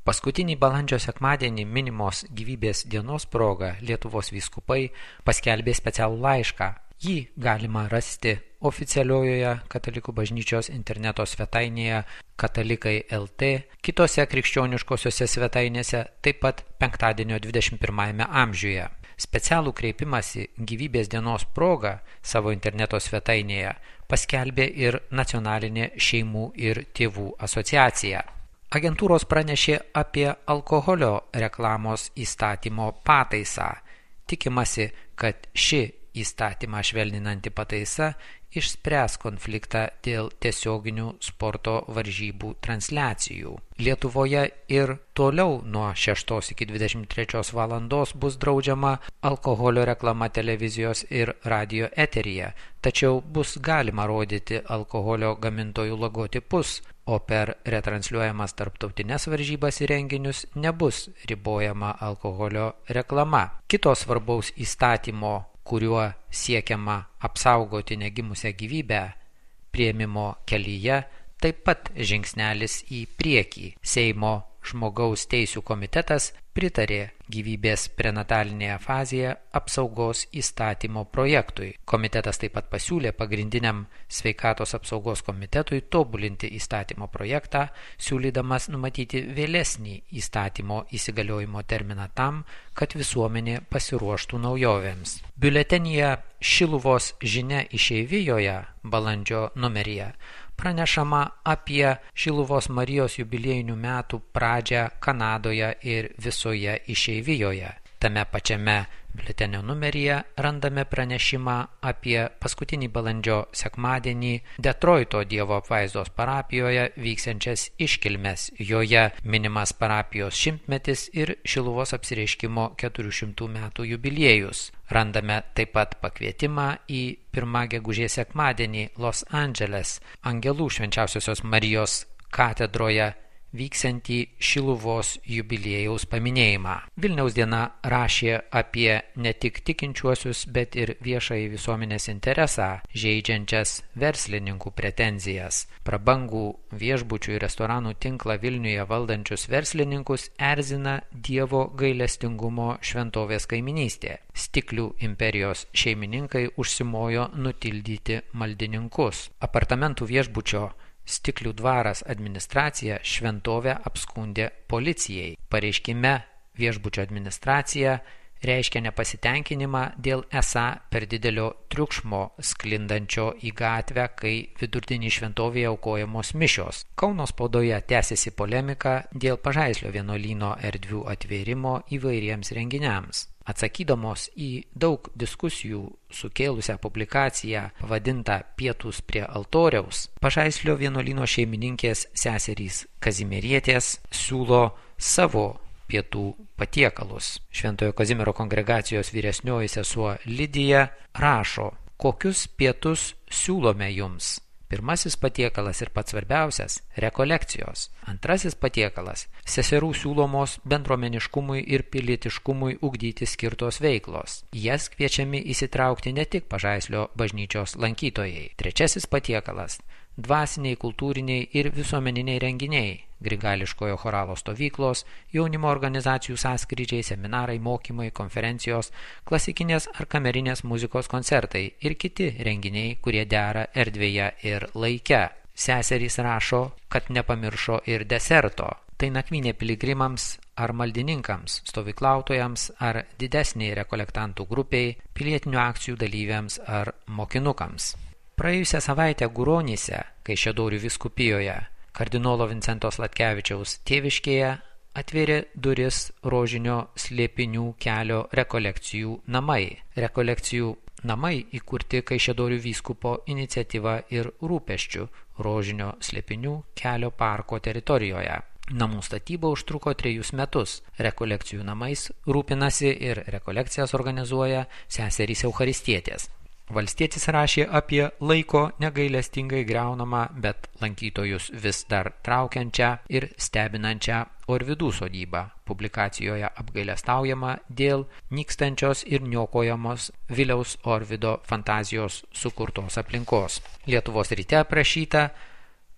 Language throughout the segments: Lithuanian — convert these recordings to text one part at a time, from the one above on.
Paskutinį balandžio sekmadienį minimos gyvybės dienos proga Lietuvos vyskupai paskelbė specialų laišką. Jį galima rasti oficialiojoje Katalikų bažnyčios interneto svetainėje Katalikai LT, kitose krikščioniškosiose svetainėse, taip pat penktadienio 21 amžiuje. Specialų kreipimąsi gyvybės dienos proga savo interneto svetainėje paskelbė ir Nacionalinė šeimų ir tėvų asociacija. Agentūros pranešė apie alkoholio reklamos įstatymo pataisą. Tikimasi, kad ši įstatymą švelninanti pataisa išspręs konfliktą dėl tiesioginių sporto varžybų transliacijų. Lietuvoje ir toliau nuo 6 iki 23 valandos bus draudžiama alkoholio reklama televizijos ir radio eteryje, tačiau bus galima rodyti alkoholio gamintojų logotipus, o per retransliuojamas tarptautines varžybas ir renginius nebus ribojama alkoholio reklama. Kito svarbaus įstatymo, kuriuo siekiama apsaugoti negimusią gyvybę, priėmimo kelyje taip pat žingsnelis į priekį. Seimo Žmogaus teisių komitetas pritarė gyvybės prenatalinėje fazėje apsaugos įstatymo projektui. Komitetas taip pat pasiūlė pagrindiniam sveikatos apsaugos komitetui tobulinti įstatymo projektą, siūlydamas numatyti vėlesnį įstatymo įsigaliojimo terminą tam, kad visuomenė pasiruoštų naujovėms. Biuletenyje Šiluvos žinia išeivijoje balandžio numeryje pranešama apie Šiluvos Marijos jubiliejinių metų pradžią Kanadoje ir visoje išeivijoje. Tame pačiame biuletenio numeryje randame pranešimą apie paskutinį balandžio sekmadienį Detroito Dievo apvaizdos parapijoje vyksiančias iškilmes. Joje minimas parapijos 100-metis ir Šiluvos apsireiškimo 400 metų jubiliejus. Randame taip pat pakvietimą į 1 gegužės sekmadienį Los Andželes Angelų švenčiausiosios Marijos katedroje vyksiantį Šiluvos jubiliejaus paminėjimą. Vilniaus diena rašė apie ne tik tikinčiuosius, bet ir viešąjį visuomenės interesą žeidžiančias verslininkų pretenzijas. Prabangų viešbučių ir restoranų tinklą Vilniuje valdančius verslininkus erzina Dievo gailestingumo šventovės kaiminystė. Stiklių imperijos šeimininkai užsimojo nutildyti maldininkus. Apartamentų viešbučio Stiklių dvaras administracija šventovę apskundė policijai. Pareiškime viešbučio administracija reiškia nepasitenkinimą dėl esą per didelio triukšmo sklindančio į gatvę, kai vidurdienį šventovėje aukojamos mišios. Kauno spaudoje tęsiasi polemika dėl Pažaislio vienuolyno erdvių atvėrimo įvairiems renginiams. Atsakydamos į daug diskusijų sukėlusią publikaciją pavadintą Pietūs prie altoriaus, Pažaislio vienuolyno šeimininkės seserys Kazimierietės siūlo savo pietų patiekalus. Šventojo Kazimiero kongregacijos vyresnioji sesuo Lidija rašo, kokius pietus siūlome jums. Pirmasis patiekalas ir pats svarbiausias – rekolekcijos. Antrasis patiekalas – seserų siūlomos bendruomeniškumui ir pilietiškumui ugdyti skirtos veiklos. Jas kviečiami įsitraukti ne tik Pažaislio bažnyčios lankytojai. Trečiasis patiekalas – dvasiniai, kultūriniai ir visuomeniniai renginiai, grigališkojo choralo stovyklos, jaunimo organizacijų sąskrydžiai, seminarai, mokymai, konferencijos, klasikinės ar kamerinės muzikos koncertai ir kiti renginiai, kurie dera erdvėje ir laike. Seserys rašo, kad nepamiršo ir deserto. Tai nakvynė piligrimams ar maldininkams, stovyklautojams ar didesniai rekolektantų grupiai, pilietinių akcijų dalyviams ar mokinukams. Praėjusią savaitę Guronyse, Kaišiadorių vyskupijoje, kardinolo Vincento Sladkevičiaus tėviškėje atvėrė duris rožinio slėpinių kelio rekolekcijų namai. Rekolekcijų namai įkurti Kaišiadorių vyskupo iniciatyva ir rūpesčių rožinio slėpinių kelio parko teritorijoje. Namų statyba užtruko 3 metus. Rekolekcijų namais rūpinasi ir rekolekcijas organizuoja seserys Eucharistietės. Valstietis rašė apie laiko negailestingai griaunamą, bet lankytojus vis dar traukiančią ir stebinančią Orvidų sodybą. Publikacijoje apgailestaujama dėl nykstančios ir niokojamos Viliaus Orvido fantazijos sukurtos aplinkos. Lietuvos ryte aprašyta,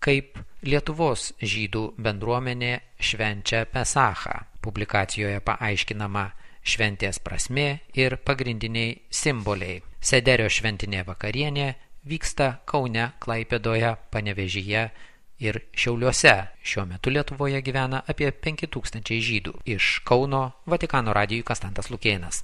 kaip Lietuvos žydų bendruomenė švenčia Pesachą. Publikacijoje paaiškinama šventės prasmė ir pagrindiniai simboliai. Sederio šventinė vakarienė vyksta Kaune, Klaipėdoje, Panevėžyje ir Šiauliuose. Šiuo metu Lietuvoje gyvena apie 5000 žydų. Iš Kauno Vatikano radijui Konstantas Lukėnas.